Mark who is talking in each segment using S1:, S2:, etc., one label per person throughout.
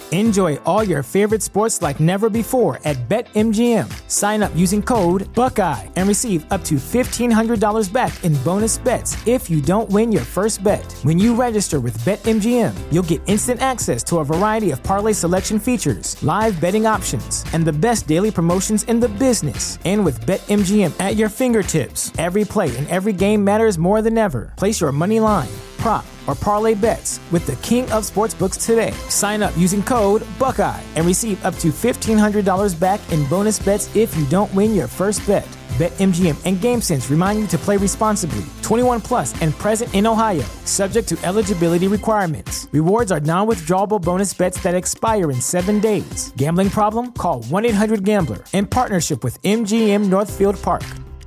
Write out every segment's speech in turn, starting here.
S1: Enjoy all your favorite sports like never before at BetMGM. Sign up using code Buckeye and receive up to $1,500 back in bonus bets if you don't win your first bet. When you register with BetMGM, you'll get instant access to a variety of parlay selection features, live betting options, and the best daily promotions in the business. And with BetMGM at your fingertips, every play and every game matters more than ever. Place your money line, prop, or parlay bets with the king of sportsbooks today. Sign up using code Buckeye and receive up to $1,500 back in bonus bets if you don't win your first bet. BetMGM and GameSense remind you to play responsibly. 21 plus and present in Ohio, subject to eligibility requirements. Rewards are non-withdrawable bonus bets that expire in 7 days. Gambling problem? Call 1-800-GAMBLER. In partnership with MGM Northfield Park.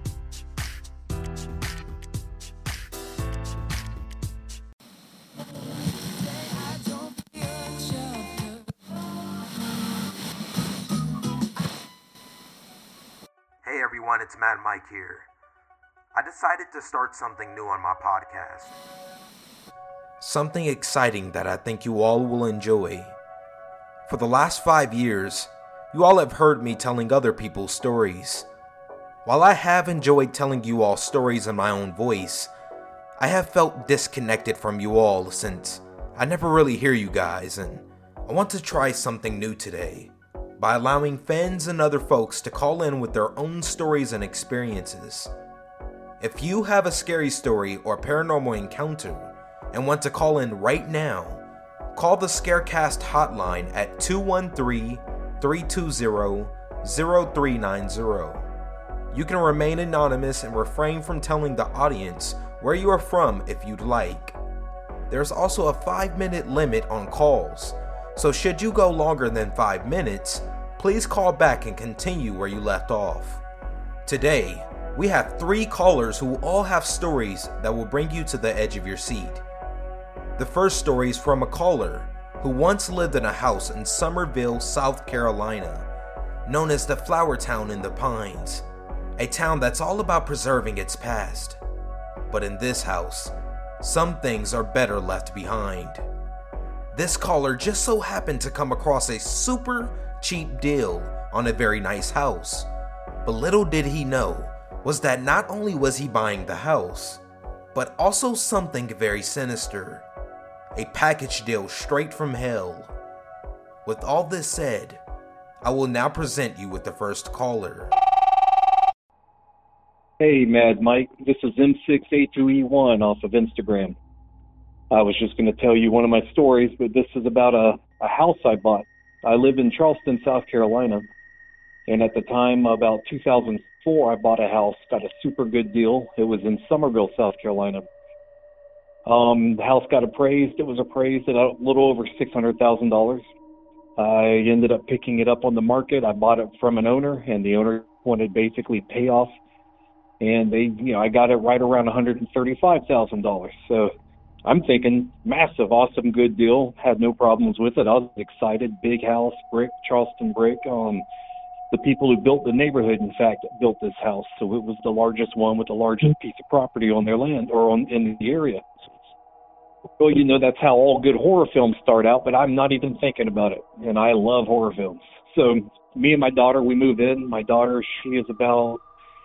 S2: Hey everyone, it's Matt Mike here. I decided to start something new on my podcast. Something exciting that I think you all will enjoy. For the last 5 years, you all have heard me telling other people's stories. While I have enjoyed telling you all stories in my own voice, I have felt disconnected from you all since I never really hear you guys, and I want to try something new today by allowing fans and other folks to call in with their own stories and experiences. If you have a scary story or paranormal encounter and want to call in right now, call the Scarecast hotline at 213-320-0390. You can remain anonymous and refrain from telling the audience where you are from if you'd like. There's also a 5-minute limit on calls, so should you go longer than 5 minutes, please call back and continue where you left off. Today, we have 3 callers who all have stories that will bring you to the edge of your seat. The first story is from a caller who once lived in a house in Summerville, South Carolina, known as the Flower Town in the Pines, a town that's all about preserving its past. But in this house, some things are better left behind. This caller just so happened to come across a super cheap deal on a very nice house. But little did he know was that not only was he buying the house, but also something very sinister. A package deal straight from hell. With all this said, I will now present you with the first caller.
S3: Hey, Mad Mike. This is M6A2E1 off of Instagram. I was just going to tell you one of my stories, but this is about a house I bought. I live in Charleston, South Carolina, and at the time, about 2004, I bought a house, got a super good deal. It was in Summerville, South Carolina. The house got appraised. It was appraised at a little over $600,000. I ended up picking it up on the market. I bought it from an owner, and the owner wanted basically payoff, and I got it right around $135,000. So I'm thinking massive, awesome, good deal. Had no problems with it. I was excited. Big house, brick, Charleston brick. The people who built the neighborhood, in fact, built this house. So it was the largest one with the largest piece of property on their land or in the area. Well, that's how all good horror films start out, but I'm not even thinking about it. And I love horror films. So me and my daughter, we move in. My daughter, she is about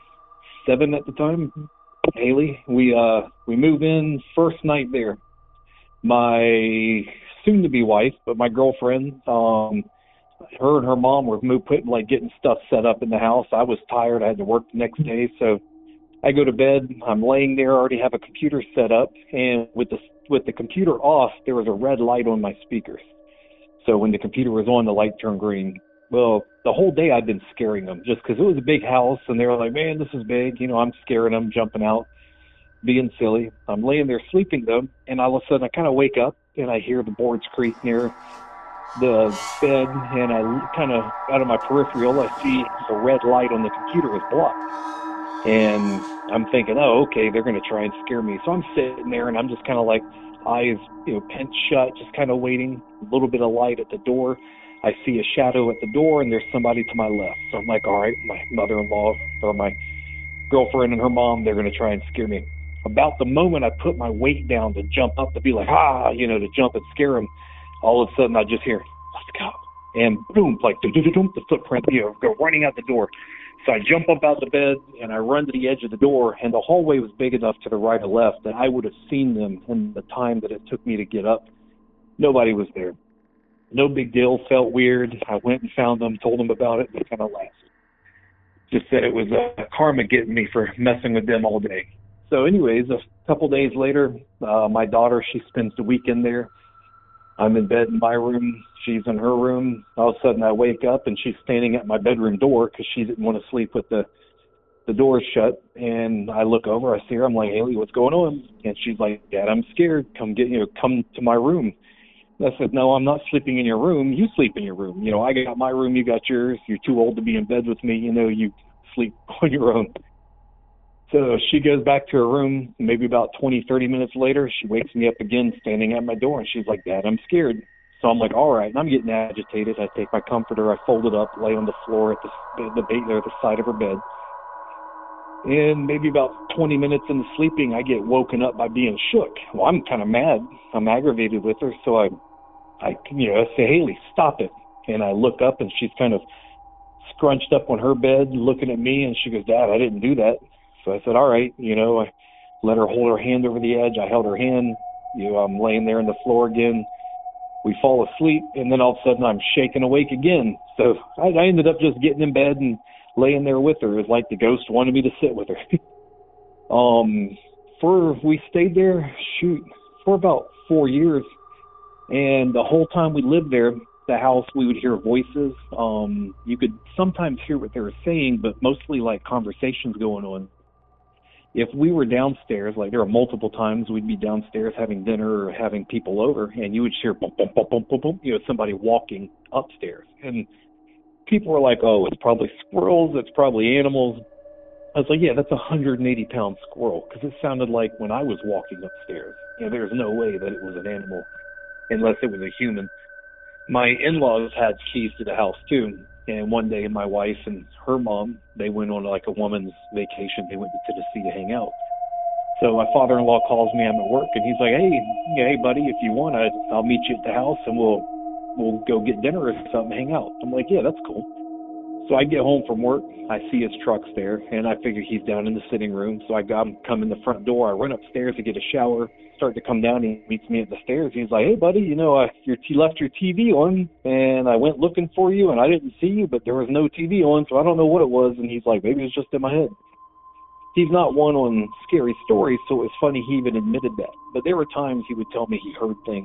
S3: 7 at the time. Haley, we move in first night there. My soon-to-be wife, but my girlfriend, her and her mom were getting stuff set up in the house. I was tired. I had to work the next day, so I go to bed. I'm laying there. I already have a computer set up, and with the computer off, there was a red light on my speakers. So when the computer was on, the light turned green. Well, the whole day I've been scaring them just because it was a big house, and they were like, man, this is big. I'm scaring them, jumping out, being silly. I'm laying there sleeping, though, and all of a sudden I kind of wake up, and I hear the boards creak near the bed, and I kind of, out of my peripheral, I see the red light on the computer is blocked. And I'm thinking, oh, okay, they're going to try and scare me. So I'm sitting there, and I'm just kind of like, eyes, pent shut, just kind of waiting, a little bit of light at the door. I see a shadow at the door, and there's somebody to my left. So I'm like, all right, my mother-in-law or my girlfriend and her mom, they're going to try and scare me. About the moment I put my weight down to jump up to be like, to jump and scare them, all of a sudden I just hear, And boom, like the footprint, go running out the door. So I jump up out the bed and I run to the edge of the door, and the hallway was big enough to the right or left that I would have seen them in the time that it took me to get up. Nobody was there. No big deal, felt weird. I went and found them, told them about it, and they kind of laughed. Just said it was karma getting me for messing with them all day. So anyways, a couple days later, my daughter, she spends the weekend there. I'm in bed in my room. She's in her room. All of a sudden, I wake up, and she's standing at my bedroom door because she didn't want to sleep with the doors shut. And I look over. I see her. I'm like, Haley, what's going on? And she's like, Dad, I'm scared. Come to my room. And I said, no, I'm not sleeping in your room. You sleep in your room. I got my room. You got yours. You're too old to be in bed with me. You sleep on your own. So she goes back to her room. Maybe about 20, 30 minutes later, she wakes me up again standing at my door, and she's like, Dad, I'm scared. So I'm like, all right. And I'm getting agitated. I take my comforter, I fold it up, lay on the floor at the side of her bed. And maybe about 20 minutes into sleeping, I get woken up by being shook. Well, I'm kind of mad. I'm aggravated with her. So I say, Haley, stop it. And I look up, and she's kind of scrunched up on her bed looking at me, and she goes, Dad, I didn't do that. So I said, all right, I let her hold her hand over the edge. I held her hand. I'm laying there on the floor again. We fall asleep, and then all of a sudden I'm shaken awake again. So I ended up just getting in bed and laying there with her. It was like the ghost wanted me to sit with her. We stayed there, for about 4 years. And the whole time we lived there, the house, we would hear voices. You could sometimes hear what they were saying, but mostly like conversations going on. If we were downstairs, like there were multiple times we'd be downstairs having dinner or having people over, and you would hear boom, boom, boom, boom, boom, boom, somebody walking upstairs. And people were like, oh, it's probably squirrels, it's probably animals. I was like, yeah, that's a 180-pound squirrel, because it sounded like when I was walking upstairs. There's no way that it was an animal unless it was a human. My in-laws had keys to the house too, and one day my wife and her mom, they went on like a woman's vacation. They went to Tennessee to hang out. So my father-in-law calls me. I'm at work, and he's like, hey, buddy, if you want, I'll meet you at the house, and we'll go get dinner or something, hang out. I'm like, yeah, that's cool. So I get home from work. I see his truck's there, and I figure he's down in the sitting room. So I come in the front door. I run upstairs to get a shower, start to come down. He meets me at the stairs. He's like, hey, buddy, you left your TV on, and I went looking for you, and I didn't see you, but there was no TV on, so I don't know what it was. And he's like, maybe it's just in my head. He's not one on scary stories, so it was funny he even admitted that. But there were times he would tell me he heard things.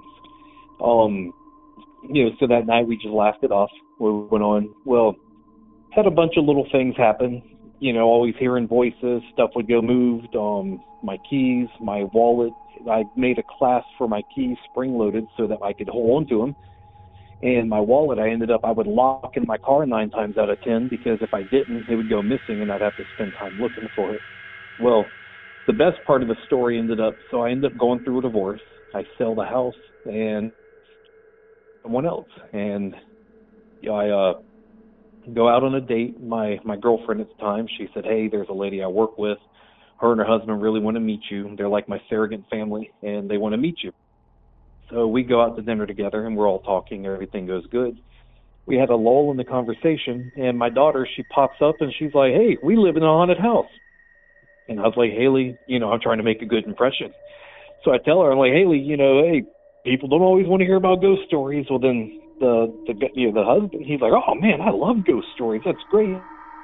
S3: So that night we just laughed it off. We went on. Well, had a bunch of little things happen, always hearing voices, stuff would go moved, my keys, my wallet. I made a clasp for my keys spring-loaded so that I could hold on to them. And my wallet, I would lock in my car 9 times out of 10, because if I didn't, it would go missing and I'd have to spend time looking for it. Well, the best part of the story so I ended up going through a divorce. I sell the house and someone else. And I go out on a date. My girlfriend at the time, she said, hey, there's a lady I work with. Her and her husband really want to meet you. They're like my surrogate family, and they want to meet you. So we go out to dinner together, and we're all talking. Everything goes good. We had a lull in the conversation, and my daughter, she pops up, and she's like, hey, we live in a haunted house. And I was like, Haley, I'm trying to make a good impression. So I tell her, I'm like, Haley, hey, people don't always want to hear about ghost stories. Well, then the husband, he's like, oh man, I love ghost stories. That's great.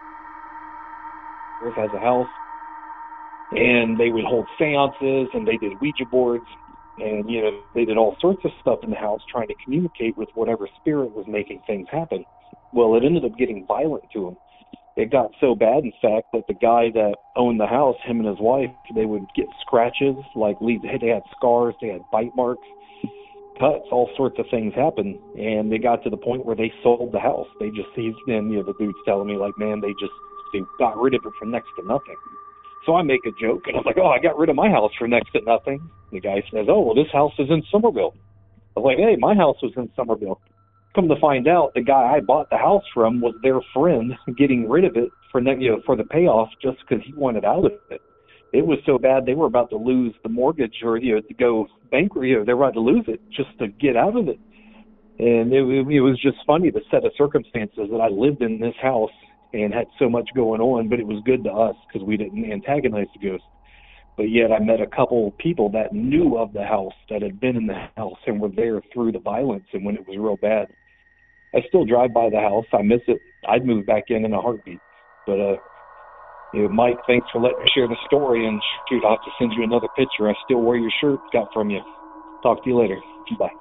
S3: Earth has a house, and they would hold seances, and they did Ouija boards, and they did all sorts of stuff in the house trying to communicate with whatever spirit was making things happen. Well, it ended up getting violent to them. It got so bad, in fact, that the guy that owned the house, him and his wife, they would get scratches, they had scars, they had bite marks, cuts, all sorts of things happened, and they got to the point where they sold the house. They just seized, and the dude's telling me, like, man, they got rid of it for next to nothing. So I make a joke, and I'm like, oh, I got rid of my house for next to nothing. The guy says, oh, well, this house is in Somerville. I was like, hey, my house was in Somerville. Come to find out, the guy I bought the house from was their friend getting rid of it for the payoff just because he wanted out of it. It was so bad they were about to lose the mortgage or to go bankrupt. They were about to lose it just to get out of it. And it was just funny, the set of circumstances that I lived in this house and had so much going on, but it was good to us because we didn't antagonize the ghost. But yet I met a couple people that knew of the house, that had been in the house and were there through the violence and when it was real bad. I still drive by the house. I miss it. I'd move back in a heartbeat. But, Mike, thanks for letting me share the story. And shoot, I'll have to send you another picture. I still wear your shirt got from you. Talk to you later. Bye.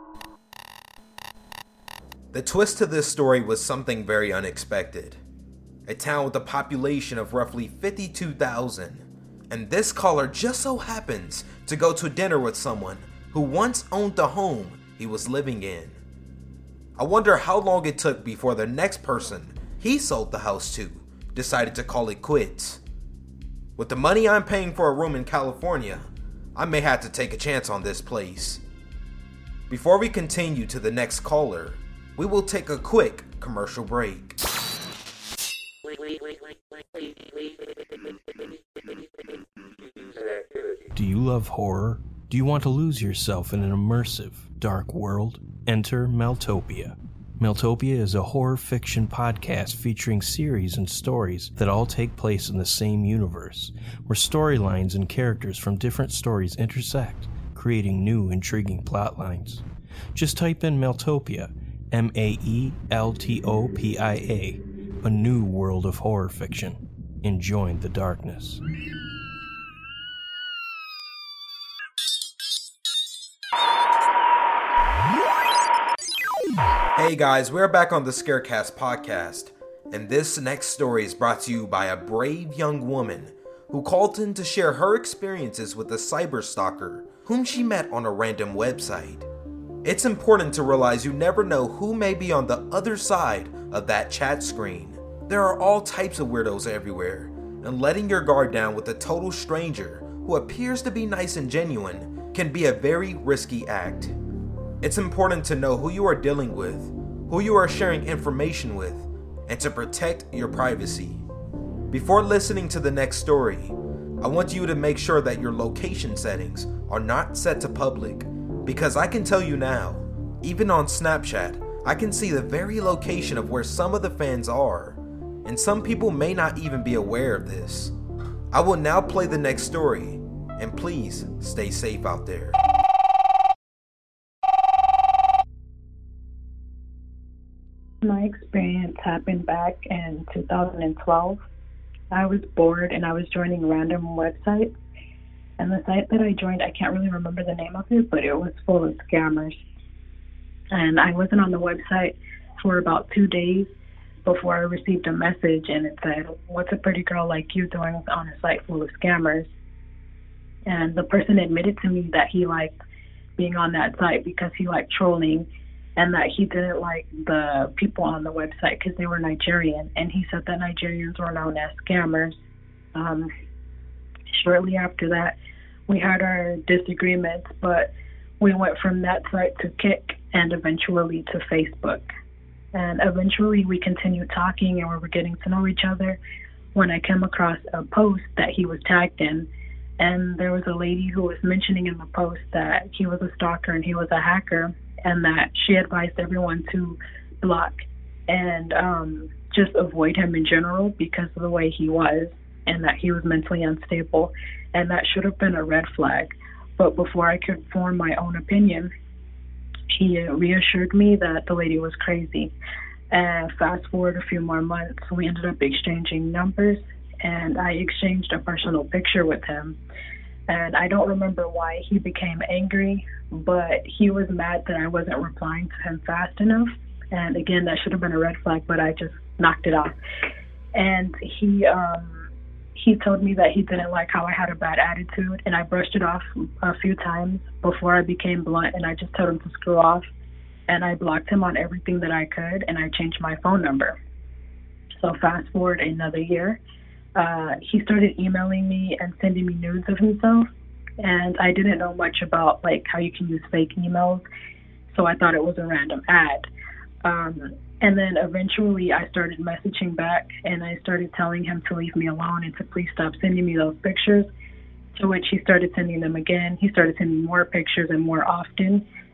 S2: The twist to this story was something very unexpected. A town with a population of roughly 52,000. And this caller just so happens to go to dinner with someone who once owned the home he was living in. I wonder how long it took before the next person he sold the house to decided to call it quits. With the money I'm paying for a room in California, I may have to take a chance on this place. Before we continue to the next caller, we will take a quick commercial break.
S4: Do you love horror? Do you want to lose yourself in an immersive, dark world? Enter Maeltopia. Maeltopia is a horror fiction podcast featuring series and stories that all take place in the same universe, where storylines and characters from different stories intersect, creating new, intriguing plot lines. Just type in Maeltopia, Maeltopia, a new world of horror fiction, and join the darkness.
S2: Hey guys, we're back on the Scarecast podcast, and this next story is brought to you by a brave young woman who called in to share her experiences with a cyber stalker whom she met on a random website. It's important to realize you never know who may be on the other side of that chat screen. There are all types of weirdos everywhere, and letting your guard down with a total stranger who appears to be nice and genuine can be a very risky act. It's important to know who you are dealing with, who you are sharing information with, and to protect your privacy. Before listening to the next story, I want you to make sure that your location settings are not set to public, because I can tell you now, even on Snapchat, I can see the very location of where some of the fans are, and some people may not even be aware of this. I will now play the next story, and please stay safe out there.
S5: My experience happened back in 2012. I was bored and I was joining random websites. And the site that I joined, I can't really remember the name of it, but it was full of scammers. And I wasn't on the website for about 2 days before I received a message, and it said, "What's a pretty girl like you doing on a site full of scammers?" And the person admitted to me that he liked being on that site because he liked trolling, and that he didn't like the people on the website because they were Nigerian, and he said that Nigerians were known as scammers. Shortly after that, we had our disagreements, but we went from that site to Kik and eventually to Facebook. And eventually we continued talking and we were getting to know each other when I came across a post that he was tagged in. And there was a lady who was mentioning in the post that he was a stalker and he was a hacker, and that she advised everyone to block and just avoid him in general because of the way he was, and that he was mentally unstable, and that should have been a red flag. But before I could form my own opinion, he reassured me that the lady was crazy. And fast forward a few more months, we ended up exchanging numbers, and I exchanged a personal picture with him. And I don't remember why he became angry, but he was mad that I wasn't replying to him fast enough. And again, that should have been a red flag, but I just knocked it off. And he told me that he didn't like how I had a bad attitude, and I brushed it off a few times before I became blunt, and I just told him to screw off. And I blocked him on everything that I could, and I changed my phone number. So fast forward another year, he started emailing me and sending me nudes of himself, and I didn't know much about like how you can use fake emails, so I thought it was a random ad. And then eventually I started messaging back, and I started telling him to leave me alone and to please stop sending me those pictures, to which he started sending them again. He started sending more pictures and more often,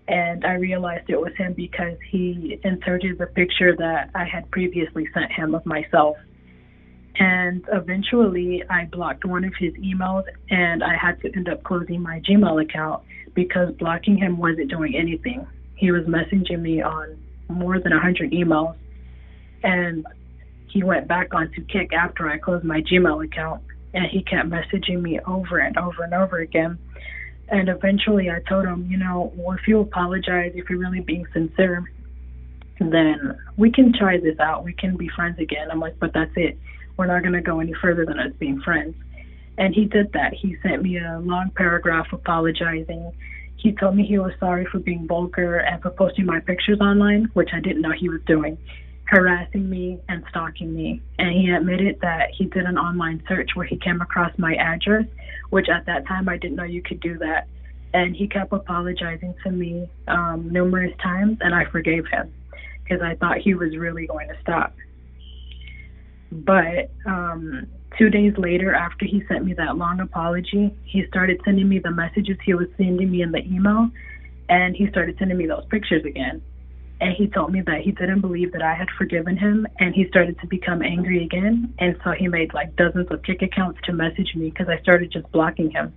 S5: And I realized it was him because he inserted the picture that I had previously sent him of myself. And eventually I blocked one of his emails, and I had to end up closing my Gmail account because blocking him wasn't doing anything. He was messaging me on more than 100 emails, and he went back onto Kik after I closed my Gmail account, and he kept messaging me over and over and over again. And eventually I told him, well, if you apologize, if you're really being sincere, then we can try this out. We can be friends again. I'm like, but that's it. We're not going to go any further than us being friends. And he did that. He sent me a long paragraph apologizing. He told me he was sorry for being vulgar and for posting my pictures online, which I didn't know he was doing, harassing me and stalking me. And he admitted that he did an online search where he came across my address, which at that time I didn't know you could do that. And he kept apologizing to me numerous times, and I forgave him because I thought he was really going to stop. But 2 days later, after he sent me that long apology, he started sending me the messages he was sending me in the email, and he started sending me those pictures again. And he told me that he didn't believe that I had forgiven him, and he started to become angry again. And so he made like dozens of Kik accounts to message me because I started just blocking him.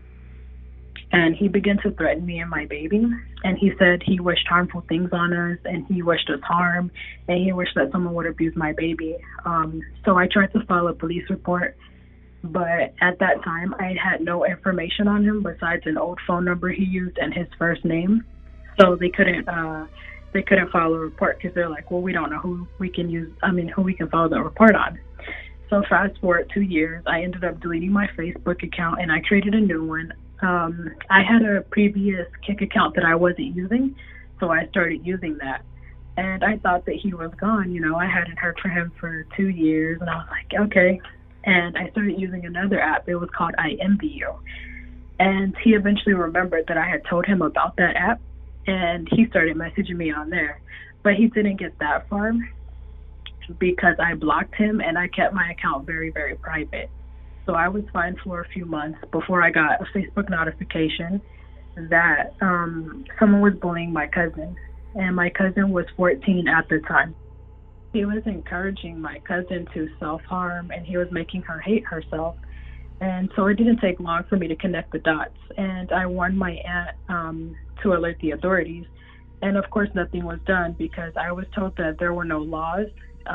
S5: And he began to threaten me and my baby. And he said he wished harmful things on us, and he wished us harm, and he wished that someone would abuse my baby. So I tried to file a police report, but at that time I had no information on him besides an old phone number he used and his first name. So they couldn't file a report because they're like, well, we don't know who we can file the report on. So fast forward 2 years, I ended up deleting my Facebook account and I created a new one. I had a previous Kik account that I wasn't using, so I started using that. And I thought that he was gone. I hadn't heard from him for 2 years, and I was like, okay. And I started using another app. It was called I Envy You. And he eventually remembered that I had told him about that app, and he started messaging me on there. But he didn't get that far because I blocked him and I kept my account very, very private. So I was fine for a few months before I got a Facebook notification that someone was bullying my cousin. And my cousin was 14 at the time. He was encouraging my cousin to self-harm, and he was making her hate herself. And so it didn't take long for me to connect the dots. And I warned my aunt to alert the authorities. And of course, nothing was done because I was told that there were no laws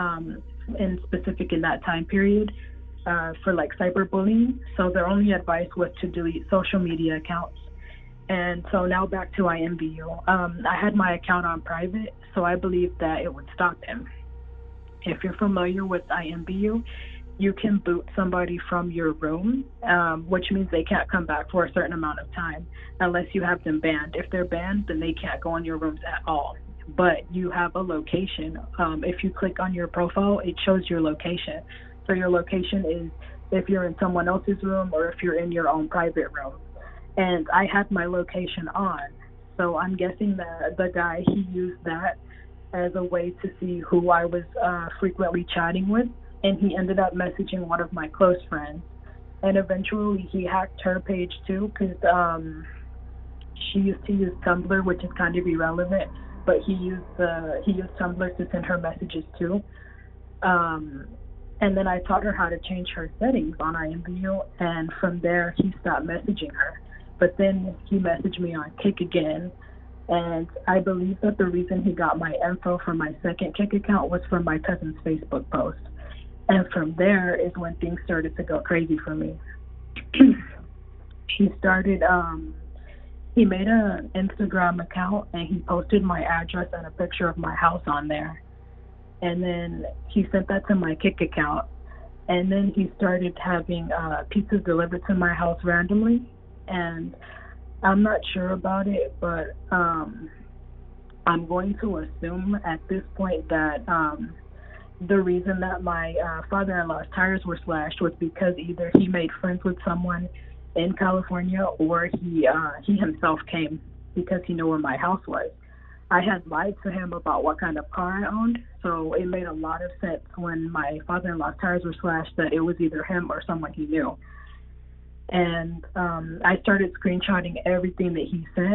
S5: in specific in that time period for like cyberbullying. So their only advice was to delete social media accounts. And so now back to I Envy You. I had my account on private, so I believed that it would stop him. If you're familiar with I Envy You, you can boot somebody from your room, which means they can't come back for a certain amount of time unless you have them banned. If they're banned, then they can't go in your rooms at all. But you have a location. If you click on your profile, it shows your location. So your location is if you're in someone else's room or if you're in your own private room. And I had my location on. So I'm guessing that the guy, he used that as a way to see who I was frequently chatting with. And he ended up messaging one of my close friends. And eventually he hacked her page too, because she used to use Tumblr, which is kind of irrelevant. But he used Tumblr to send her messages too. And then I taught her how to change her settings on I Envy You. And from there, he stopped messaging her. But then he messaged me on Kik again. And I believe that the reason he got my info from my second Kik account was from my cousin's Facebook post. And from there is when things started to go crazy for me. He made an Instagram account and he posted my address and a picture of my house on there. And then he sent that to my Kik account. And then he started having pizzas delivered to my house randomly. And I'm not sure about it, but I'm going to assume at this point that the reason that my father-in-law's tires were slashed was because either he made friends with someone in California or he himself came because he knew where my house was. I had lied to him about what kind of car I owned, so it made a lot of sense when my father-in-law's tires were slashed that it was either him or someone he knew. And I started screenshotting everything that he sent,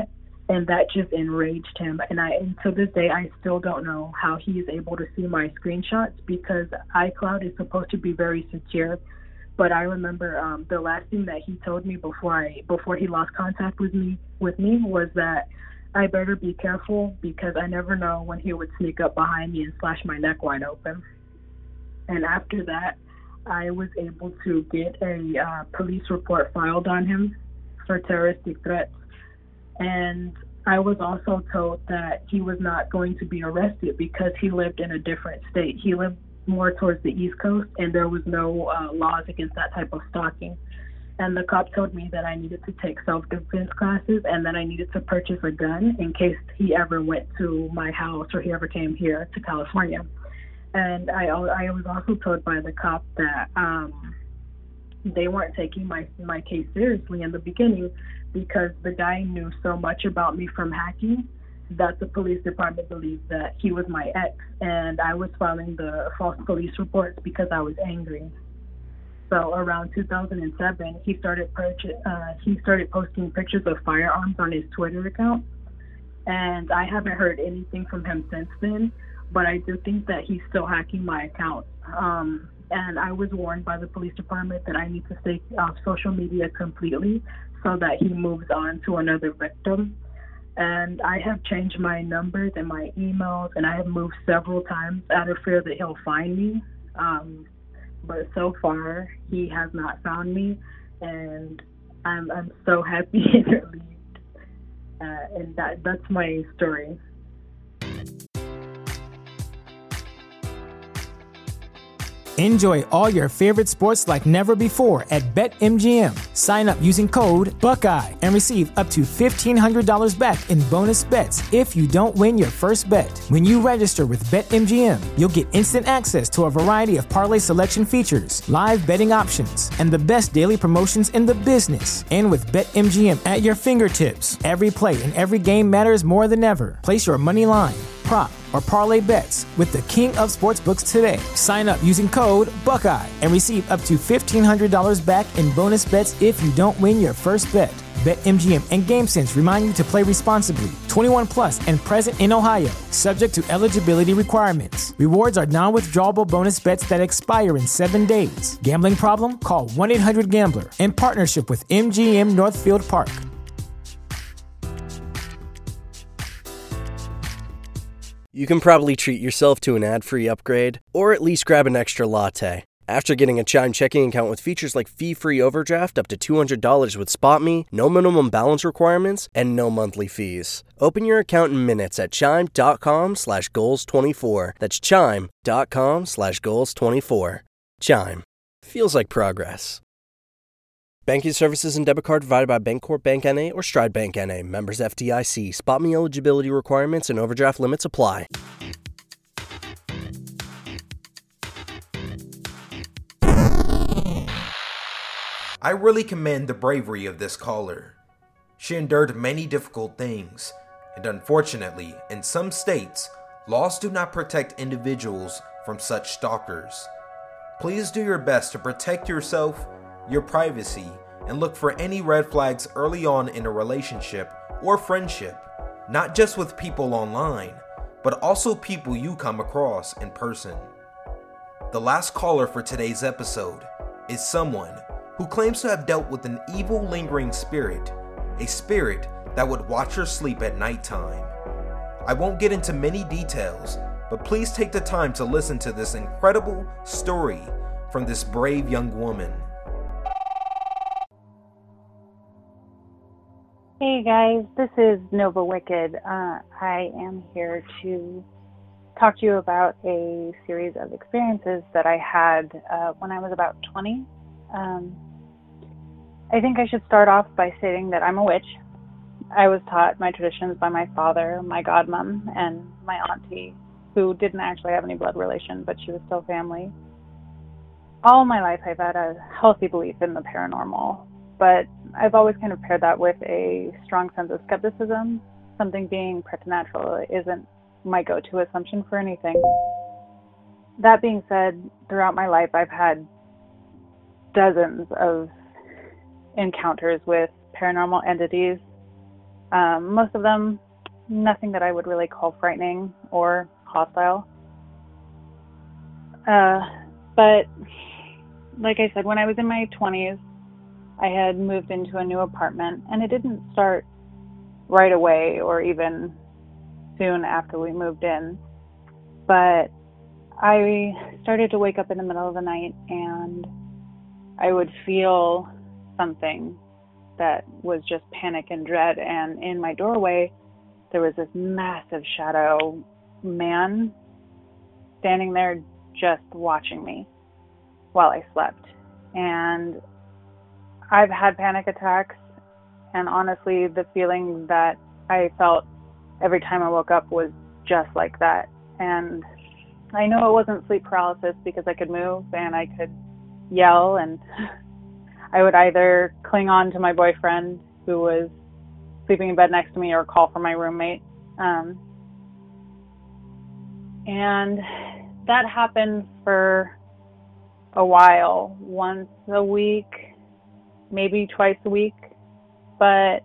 S5: And that just enraged him. And to this day, I still don't know how he is able to see my screenshots, because iCloud is supposed to be very secure. But I remember the last thing that he told me before he lost contact with me was that I better be careful, because I never know when he would sneak up behind me and slash my neck wide open. And after that, I was able to get a police report filed on him for terroristic threats. And I was also told that he was not going to be arrested because he lived in a different state. He lived more towards the East Coast, and there was no laws against that type of stalking. And the cop told me that I needed to take self-defense classes, and that I needed to purchase a gun in case he ever went to my house or he ever came here to California. And I was also told by the cop that they weren't taking my case seriously in the beginning, because the guy knew so much about me from hacking that the police department believed that he was my ex, and I was filing the false police reports because I was angry. So around 2007, he started posting pictures of firearms on his Twitter account, and I haven't heard anything from him since then. But I do think that he's still hacking my account. And I was warned by the police department that I need to stay off social media completely so that he moves on to another victim. And I have changed my numbers and my emails, and I have moved several times out of fear that he'll find me. But so far, he has not found me, and I'm so happy and relieved. And that's my story.
S1: Enjoy all your favorite sports like never before at BetMGM. Sign up using code Buckeye and receive up to $1,500 back in bonus bets if you don't win your first bet. When you register with BetMGM, you'll get instant access to a variety of parlay selection features, live betting options, and the best daily promotions in the business. And with BetMGM at your fingertips, every play and every game matters more than ever. Place your money line, prop, or parlay bets with the king of sportsbooks today. Sign up using code Buckeye and receive up to $1,500 back in bonus bets if you don't win your first bet. BetMGM and GameSense remind you to play responsibly. 21 plus and present in Ohio, subject to eligibility requirements. Rewards are non-withdrawable bonus bets that expire in 7 days. Gambling problem? Call 1-800-GAMBLER in partnership with MGM Northfield Park.
S6: You can probably treat yourself to an ad-free upgrade, or at least grab an extra latte. After getting a Chime checking account with features like fee-free overdraft up to $200 with SpotMe, no minimum balance requirements, and no monthly fees. Open your account in minutes at chime.com/goals24. That's chime.com/goals24. Chime. Feels like progress. Banking services and debit card provided by Bancorp Bank N.A. or Stride Bank N.A. Members FDIC. SpotMe eligibility requirements and overdraft limits apply.
S2: I really commend the bravery of this caller. She endured many difficult things, and unfortunately, in some states, laws do not protect individuals from such stalkers. Please do your best to protect yourself, your privacy, and look for any red flags early on in a relationship or friendship, not just with people online, but also people you come across in person. The last caller for today's episode is someone who claims to have dealt with an evil lingering spirit, a spirit that would watch her sleep at nighttime. I won't get into many details, but please take the time to listen to this incredible story from this brave young woman.
S7: Hey guys, this is Nova Wicked. I am here to talk to you about a series of experiences that I had when I was about 20. I think I should start off by stating that I'm a witch. I was taught my traditions by my father, my godmom, and my auntie, who didn't actually have any blood relation, but she was still family. All my life I've had a healthy belief in the paranormal, but I've always kind of paired that with a strong sense of skepticism. Something being preternatural isn't my go-to assumption for anything. That being said, throughout my life I've had dozens of encounters with paranormal entities. Most of them, nothing that I would really call frightening or hostile. But like I said, when I was in my 20s, I had moved into a new apartment, and it didn't start right away or even soon after we moved in. But I started to wake up in the middle of the night, and I would feel something that was just panic and dread. And in my doorway, there was this massive shadow man standing there just watching me while I slept. And I've had panic attacks, and honestly, the feeling that I felt every time I woke up was just like that. And I know it wasn't sleep paralysis because I could move and I could yell, and I would either cling on to my boyfriend who was sleeping in bed next to me or call for my roommate. And that happened for a while, once a week, maybe twice a week, but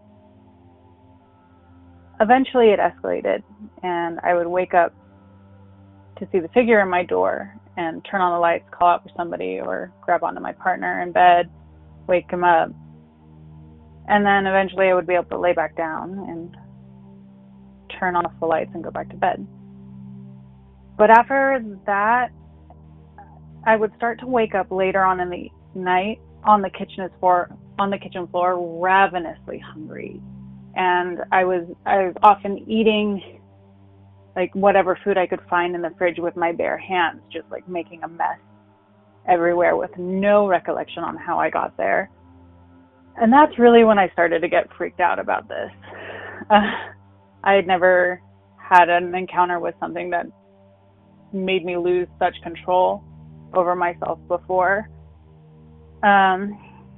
S7: eventually it escalated, and I would wake up to see the figure in my door and turn on the lights, call out for somebody, or grab onto my partner in bed, wake him up. And then eventually I would be able to lay back down and turn off the lights and go back to bed. But after that, I would start to wake up later on in the night on the kitchen floor, ravenously hungry. And I was often eating like whatever food I could find in the fridge with my bare hands, just like making a mess everywhere with no recollection on how I got there. And that's really when I started to get freaked out about this. I had never had an encounter with something that made me lose such control over myself before. And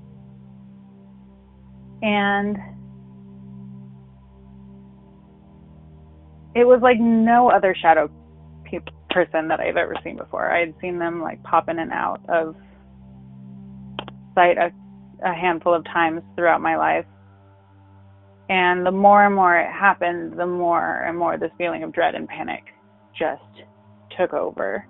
S7: it was like no other shadow person that I've ever seen before. I had seen them like pop in and out of sight a handful of times throughout my life. And the more and more it happened, the more and more this feeling of dread and panic just took over.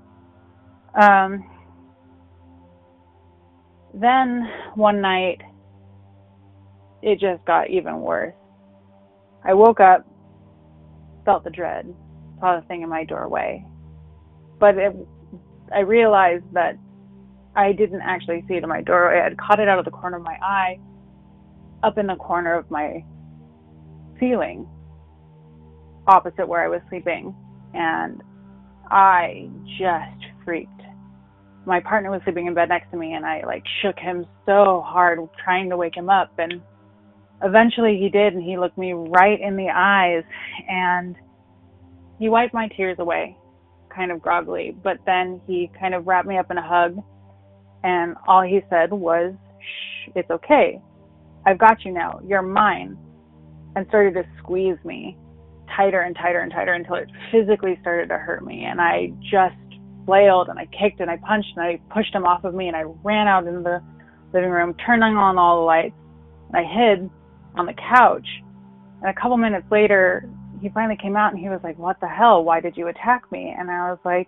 S7: Then one night, it just got even worse. I woke up, felt the dread, saw the thing in my doorway. But I realized that I didn't actually see it in my doorway. I had caught it out of the corner of my eye, up in the corner of my ceiling, opposite where I was sleeping. And I just freaked. My partner was sleeping in bed next to me, and I like shook him so hard trying to wake him up, and eventually he did, and he looked me right in the eyes, and he wiped my tears away, kind of groggily, but then he kind of wrapped me up in a hug, and all he said was, "Shh, it's okay. I've got you now. You're mine," and started to squeeze me tighter and tighter and tighter until it physically started to hurt me. And I just flailed, and I kicked, and I punched, and I pushed him off of me, and I ran out into the living room, turning on all the lights, and I hid on the couch. And a couple minutes later, he finally came out, and he was like, "What the hell? Why did you attack me?" And I was like,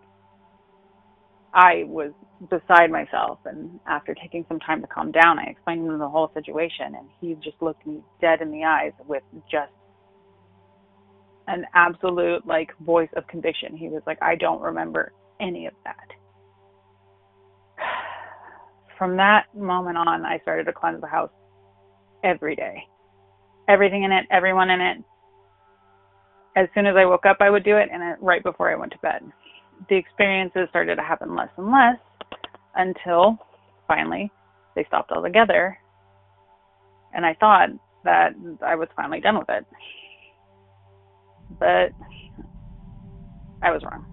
S7: I was beside myself. And after taking some time to calm down, I explained to him the whole situation, and he just looked me dead in the eyes with just an absolute like voice of conviction. He was like, "I don't remember any of that." From that moment on, I started to cleanse the house every day. Everything in it, everyone in it. As soon as I woke up, I would do it, and right before I went to bed. The experiences started to happen less and less until finally they stopped altogether. And I thought that I was finally done with it. But I was wrong.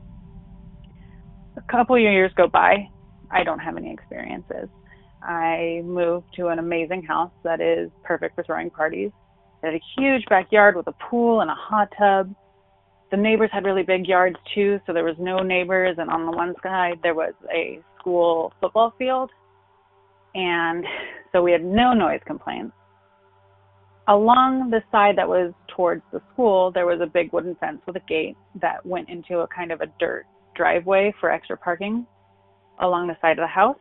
S7: A couple of years go by. I don't have any experiences. I moved to an amazing house that is perfect for throwing parties. It had a huge backyard with a pool and a hot tub. The neighbors had really big yards too, so there was no neighbors. And on the one side, there was a school football field. And so we had no noise complaints. along the side that was towards the school, there was a big wooden fence with a gate that went into a kind of a dirt driveway for extra parking along the side of the house.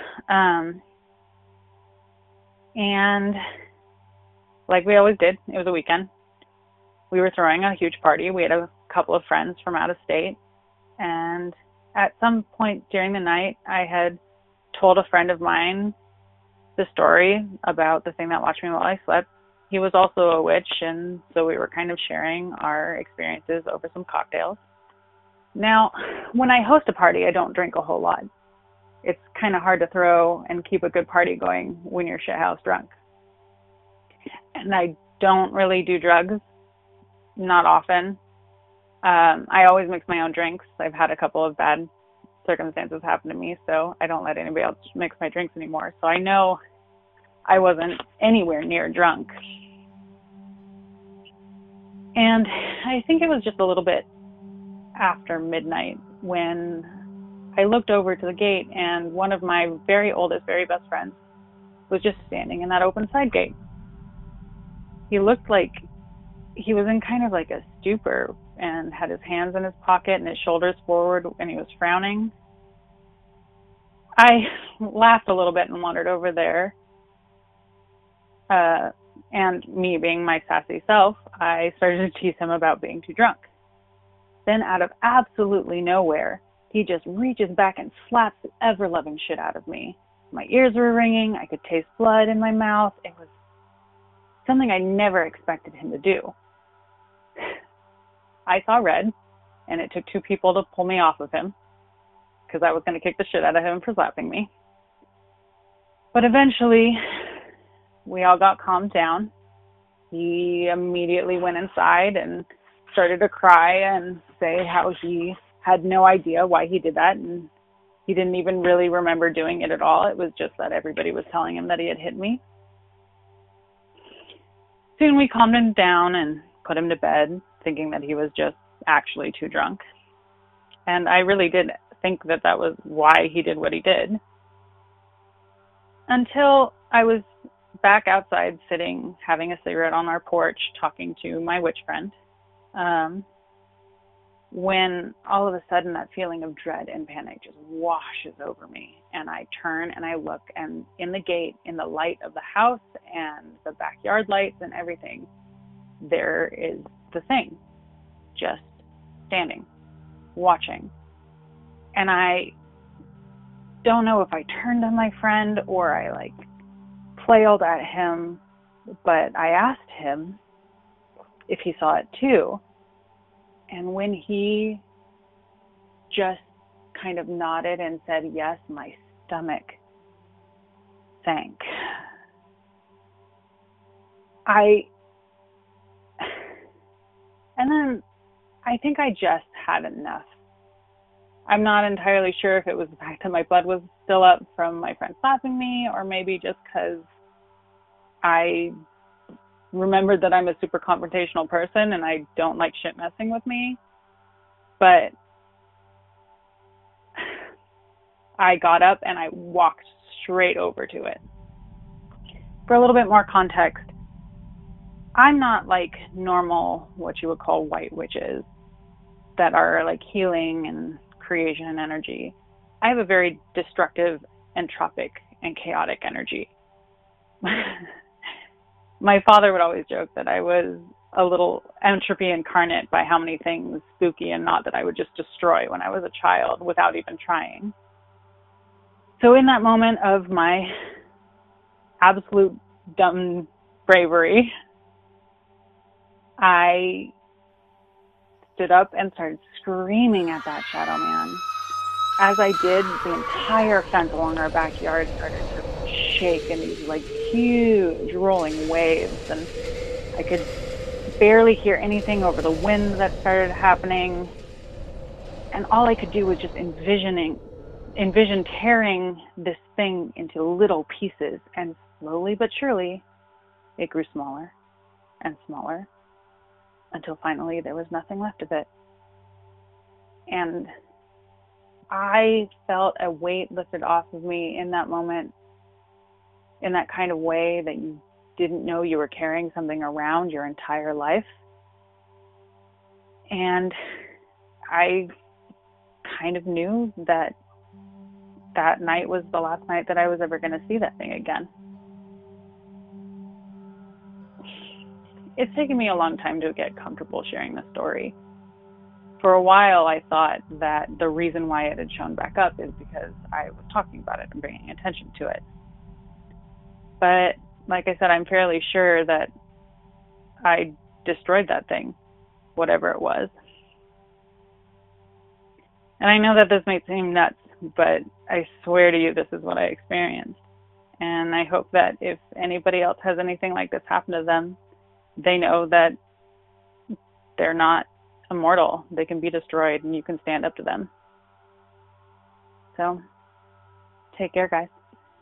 S7: And like we always did, it was a weekend. We were throwing a huge party. We had a couple of friends from out of state. And at some point during the night, I had told a friend of mine the story about the thing that watched me while I slept. He was also a witch, and so we were kind of sharing our experiences over some cocktails. Now, when I host a party, I don't drink a whole lot. It's kind of hard to throw and keep a good party going when you're shithouse drunk. And I don't really do drugs, not often. I always mix my own drinks. I've had a couple of bad circumstances happen to me, so I don't let anybody else mix my drinks anymore. So I know I wasn't anywhere near drunk. And I think it was just a little bit after midnight when I looked over to the gate, and one of my very oldest, very best friends was just standing in that open side gate. He looked like he was in kind of like a stupor and had his hands in his pocket and his shoulders forward, and he was frowning. I laughed a little bit and wandered over there. And me being my sassy self, I started to tease him about being too drunk. Then out of absolutely nowhere, he just reaches back and slaps the ever-loving shit out of me. My ears were ringing. I could taste blood in my mouth. It was something I never expected him to do. I saw red, and it took two people to pull me off of him because I was going to kick the shit out of him for slapping me. But eventually, we all got calmed down. He immediately went inside and started to cry and say how he had no idea why he did that, and he didn't even really remember doing it at all. It was just that everybody was telling him that he had hit me. Soon we calmed him down and put him to bed, thinking that he was just actually too drunk. And I really did think that that was why he did what he did. Until I was back outside sitting, having a cigarette on our porch, talking to my witch friend, when all of a sudden that feeling of dread and panic just washes over me. And I turn and I look, and in the gate, in the light of the house and the backyard lights and everything, there is the thing, just standing, watching. And I don't know if I turned to my friend or I flailed at him, but I asked him if he saw it too. And when he just kind of nodded and said yes, my stomach sank. And then I think I just had enough. I'm not entirely sure if it was the fact that my blood was still up from my friend slapping me, or maybe just because I remembered that I'm a super confrontational person and I don't like shit messing with me. But I got up and I walked straight over to it. For a little bit more context, I'm not like normal, what you would call white witches that are like healing and creation and energy. I have a very destructive, entropic, and chaotic energy. My father would always joke that I was a little entropy incarnate by how many things spooky and not that I would just destroy when I was a child without even trying. So in that moment of my absolute dumb bravery, I stood up and started screaming at that shadow man. As I did, the entire fence along our backyard started to shake in these like huge rolling waves, and I could barely hear anything over the wind that started happening. And all I could do was just envision tearing this thing into little pieces, and slowly but surely it grew smaller and smaller until finally there was nothing left of it. And I felt a weight lifted off of me in that moment, in that kind of way that you didn't know you were carrying something around your entire life. And I kind of knew that that night was the last night that I was ever going to see that thing again. It's taken me a long time to get comfortable sharing this story. For a while, I thought that the reason why it had shown back up is because I was talking about it and bringing attention to it. But like I said, I'm fairly sure that I destroyed that thing, whatever it was. And I know that this might seem nuts, but I swear to you, this is what I experienced. And I hope that if anybody else has anything like this happen to them, they know that they're not immortal. They can be destroyed, and you can stand up to them. So, take care, guys.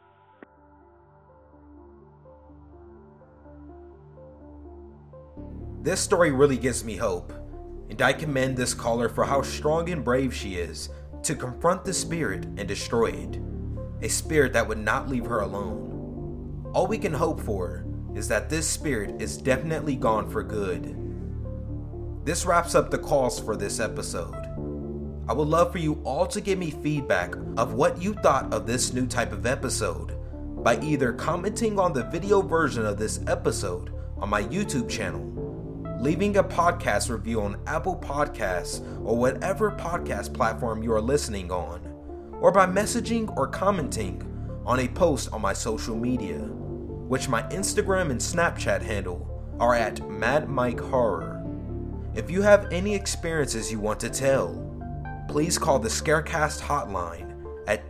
S2: This story really gives me hope, and I commend this caller for how strong and brave she is to confront the spirit and destroy it. A spirit that would not leave her alone. All we can hope for is that this spirit is definitely gone for good. This wraps up the calls for this episode. I would love for you all to give me feedback of what you thought of this new type of episode by either commenting on the video version of this episode on my YouTube channel, leaving a podcast review on Apple Podcasts or whatever podcast platform you are listening on, or by messaging or commenting on a post on my social media, which my Instagram and Snapchat handle are at MadMikeHorror. If you have any experiences you want to tell, please call the Scarecast hotline at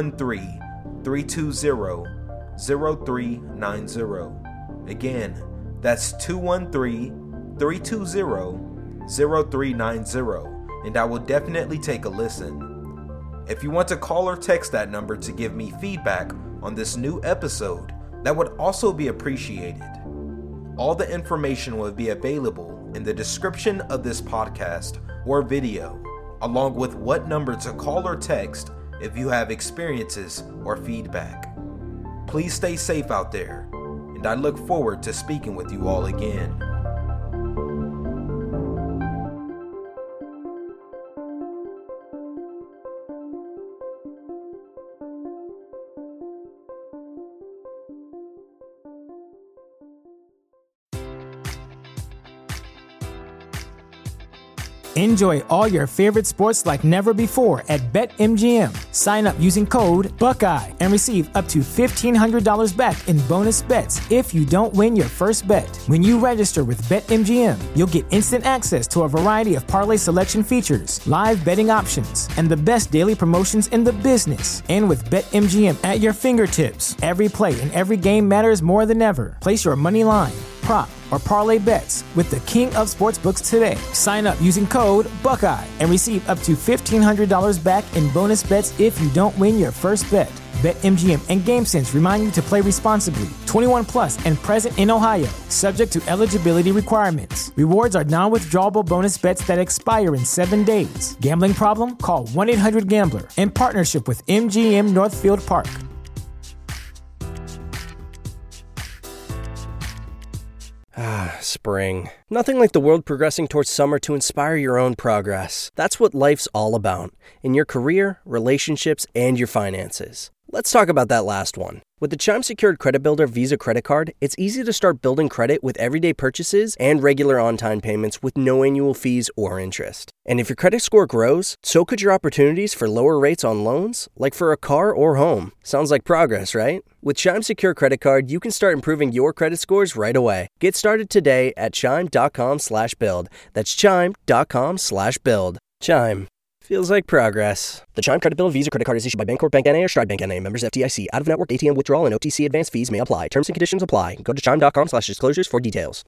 S2: 213-320-0390. Again, that's 213-320-0390, and I will definitely take a listen. If you want to call or text that number to give me feedback on this new episode, that would also be appreciated. All the information will be available in the description of this podcast or video, along with what number to call or text if you have experiences or feedback. Please stay safe out there, and I look forward to speaking with you all again.
S1: Enjoy all your favorite sports like never before at BetMGM. Sign up using code Buckeye and receive up to $1,500 back in bonus bets if you don't win your first bet. When you register with BetMGM, you'll get instant access to a variety of parlay selection features, live betting options, and the best daily promotions in the business. And with BetMGM at your fingertips, every play and every game matters more than ever. Place your money line, prop, or parlay bets with the king of sportsbooks today. Sign up using code Buckeye and receive up to $1,500 back in bonus bets if you don't win your first bet. BetMGM and GameSense remind you to play responsibly. 21 plus and present in Ohio, subject to eligibility requirements. Rewards are non-withdrawable bonus bets that expire in 7 days. Gambling problem? Call 1-800-GAMBLER in partnership with MGM Northfield Park.
S6: Spring. Nothing like the world progressing towards summer to inspire your own progress. That's what life's all about, in your career, relationships, and your finances. Let's talk about that last one. With the Chime Secured Credit Builder Visa Credit Card, it's easy to start building credit with everyday purchases and regular on-time payments with no annual fees or interest. And if your credit score grows, so could your opportunities for lower rates on loans, like for a car or home. Sounds like progress, right? With Chime Secure Credit Card, you can start improving your credit scores right away. Get started today at chime.com/build. That's chime.com/build. Chime. Feels like progress. The Chime Credit Builder Visa Credit Card is issued by Bancorp Bank N.A. or Stride Bank N.A. Members FDIC. Out-of-network ATM withdrawal and OTC advance fees may apply. Terms and conditions apply. Go to chime.com/disclosures for details.